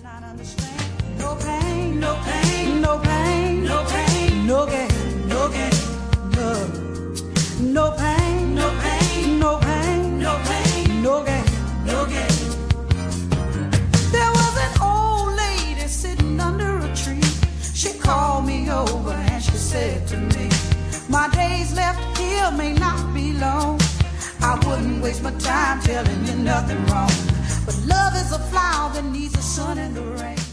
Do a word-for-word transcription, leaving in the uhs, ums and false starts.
not understand. No pain, no pain, no pain, no pain, no gain, no gain, no, no pain, no pain, no pain, no pain, no gain, no gain. There was an old lady sitting under a tree. She called me over and she said to me, my days left here may not be long. I wouldn't waste my time telling you nothing wrong. But love is a flower that needs the sun and the rain.